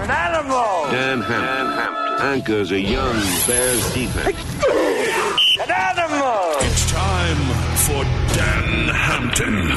An animal. Dan Hampton anchors a young Bears defense. An animal. It's time for Dan Hampton.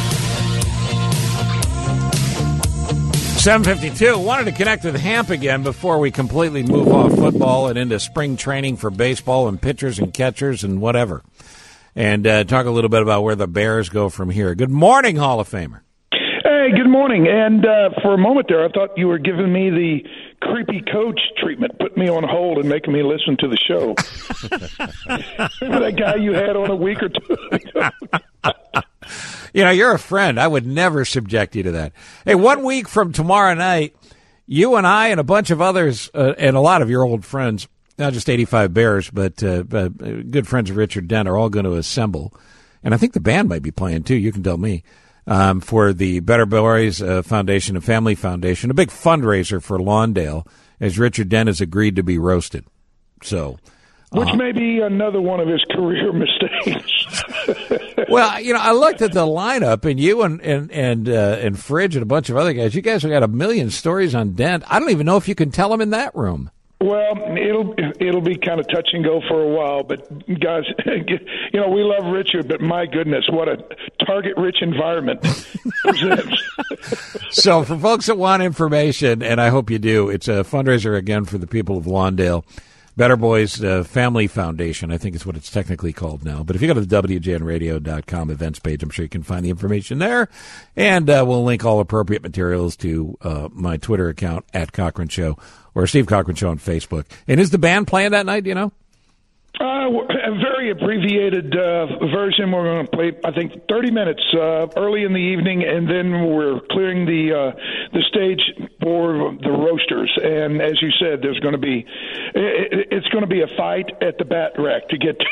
7:52. Wanted to connect with Hamp again before we completely move off football and into spring training for baseball and pitchers and catchers and whatever. And talk a little bit about where the Bears go from here. Good morning, Hall of Famer. Hey, good morning. And for a moment there, I thought you were giving me the creepy coach treatment, putting me on hold and making me listen to the show. Remember that guy you had on a week or two ago? You know, you're a friend. I would never subject you to that. Hey, 1 week from tomorrow night, you and I and a bunch of others and a lot of your old friends, not just 85 Bears, but good friends of Richard Dent, are all going to assemble. And I think the band might be playing, too. You can tell me. For the Better Boys Foundation and Family Foundation, a big fundraiser for Lawndale, as Richard Dent has agreed to be roasted. So, which may be another one of his career mistakes. Well, you know, I looked at the lineup, and you and Fridge and a bunch of other guys. You guys have got a million stories on Dent. I don't even know if you can tell them in that room. Well, it'll be kind of touch and go for a while, but guys, you know, we love Richard, but my goodness, what a target-rich environment presents. So for folks that want information, and I hope you do, it's a fundraiser again for the people of Lawndale. Better Boys Family Foundation, I think is what it's technically called now. But if you go to the WJNradio.com events page, I'm sure you can find the information there. And we'll link all appropriate materials to my Twitter account, @CochranShow, or Steve Cochran Show on Facebook. And is the band playing that night, do you know? A very abbreviated version. We're going to play, I think, 30 minutes early in the evening, and then we're clearing the stage for the roasters. And as you said, there's going to be it's going to be a fight at the bat rack to get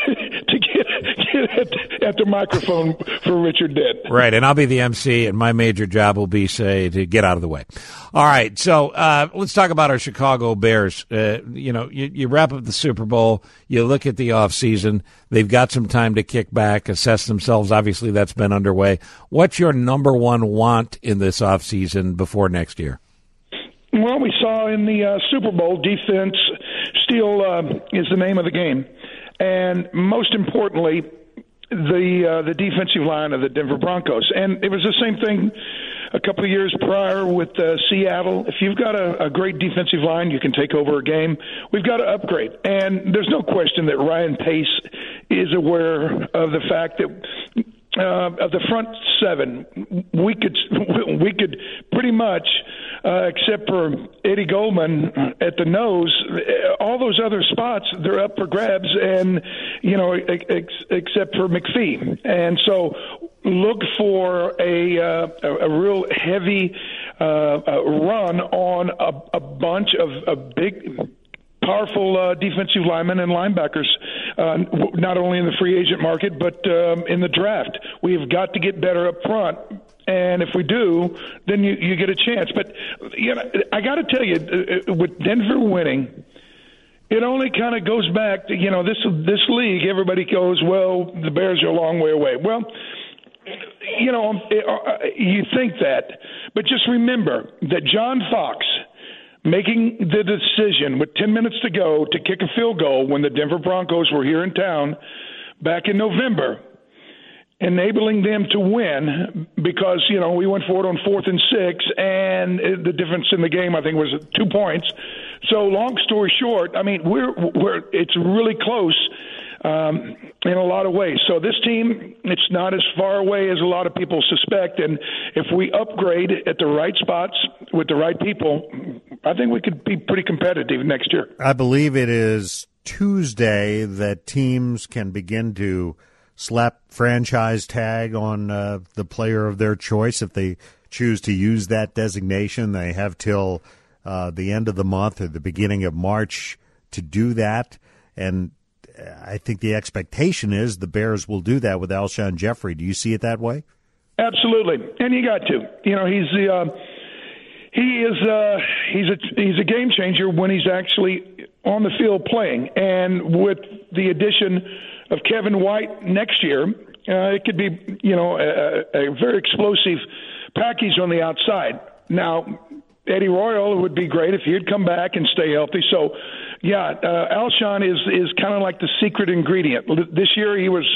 at the microphone for Richard Dent. Right, and I'll be the MC, and my major job will be, to get out of the way. All right, so let's talk about our Chicago Bears. You wrap up the Super Bowl, you look at the offseason. They've got some time to kick back, assess themselves. Obviously, that's been underway. What's your number one want in this offseason before next year? Well, we saw in the Super Bowl, defense still is the name of the game. And most importantly, the defensive line of the Denver Broncos. And it was the same thing a couple of years prior with Seattle. If you've got a great defensive line, you can take over a game. We've got to upgrade. And there's no question that Ryan Pace is aware of the fact that of the front seven, we could pretty much, except for Eddie Goldman at the nose, all those other spots, they're up for grabs, and, you know, except for McPhee. And so look for a real heavy run on a bunch of big, powerful defensive linemen and linebackers, not only in the free agent market, but in the draft. We've got to get better up front. And if we do, then you get a chance. But, you know, I got to tell you, with Denver winning, it only kind of goes back to, you know, this league, everybody goes, well, the Bears are a long way away. Well, you know, you think that. But just remember that John Fox making the decision with 10 minutes to go to kick a field goal when the Denver Broncos were here in town back in November, enabling them to win because, you know, we went forward on 4th and 6, and the difference in the game, I think, was 2 points. So long story short, I mean, it's really close in a lot of ways. So this team, it's not as far away as a lot of people suspect. And if we upgrade at the right spots with the right people, I think we could be pretty competitive next year. I believe it is Tuesday that teams can begin to slap franchise tag on the player of their choice. If they choose to use that designation, they have till the end of the month or the beginning of March to do that. And I think the expectation is the Bears will do that with Alshon Jeffrey. Do you see it that way? Absolutely, and you got to. You know, he's a game changer when he's actually on the field playing. And with the addition of Kevin White next year, it could be, you know, a very explosive package on the outside. Now, Eddie Royal would be great if he'd come back and stay healthy. So, yeah, Alshon is kind of like the secret ingredient. This year he was,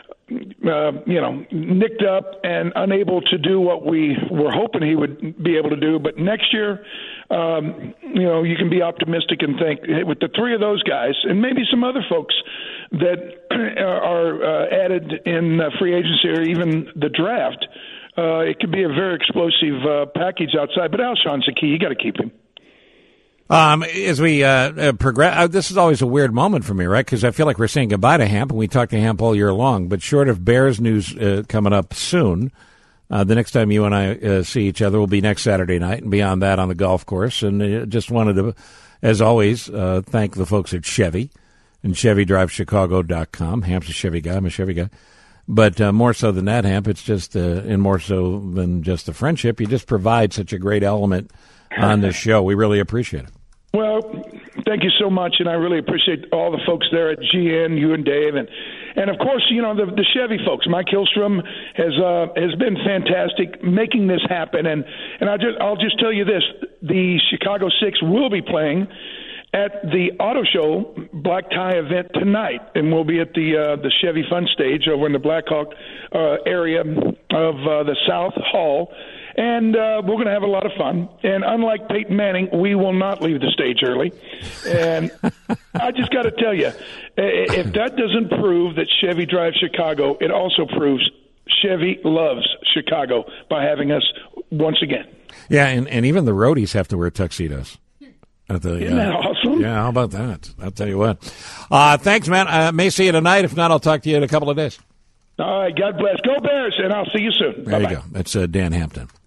nicked up and unable to do what we were hoping he would be able to do. But next year, you can be optimistic and think with the three of those guys and maybe some other folks that are added in free agency or even the draft, it could be a very explosive package outside. But Alshon's the key. You got to keep him. As we progress, this is always a weird moment for me, right? Because I feel like we're saying goodbye to Hamp, and we talk to Hamp all year long. But short of Bears news coming up soon, the next time you and I see each other will be next Saturday night, and beyond that on the golf course. And just wanted to, as always, thank the folks at Chevy and ChevyDriveChicago.com. Hamp's a Chevy guy. I'm a Chevy guy. But more so than that, Hamp, it's just, and more so than just the friendship, you just provide such a great element on this show. We really appreciate it. Well, thank you so much, and I really appreciate all the folks there at GN, you and Dave, and of course, the Chevy folks. Mike Hillstrom has been fantastic making this happen, and I'll just tell you this: the Chicago Six will be playing at the Auto Show Black Tie event tonight, and we'll be at the Chevy Fun Stage over in the Blackhawk area of the South Hall. And we're going to have a lot of fun. And unlike Peyton Manning, we will not leave the stage early. And I just got to tell you, if that doesn't prove that Chevy drives Chicago, it also proves Chevy loves Chicago by having us once again. Yeah, and even the roadies have to wear tuxedos. Isn't that awesome? Yeah, how about that? I'll tell you what. Thanks, man. I may see you tonight. If not, I'll talk to you in a couple of days. All right, God bless. Go Bears, and I'll see you soon. There you go. That's Dan Hampton.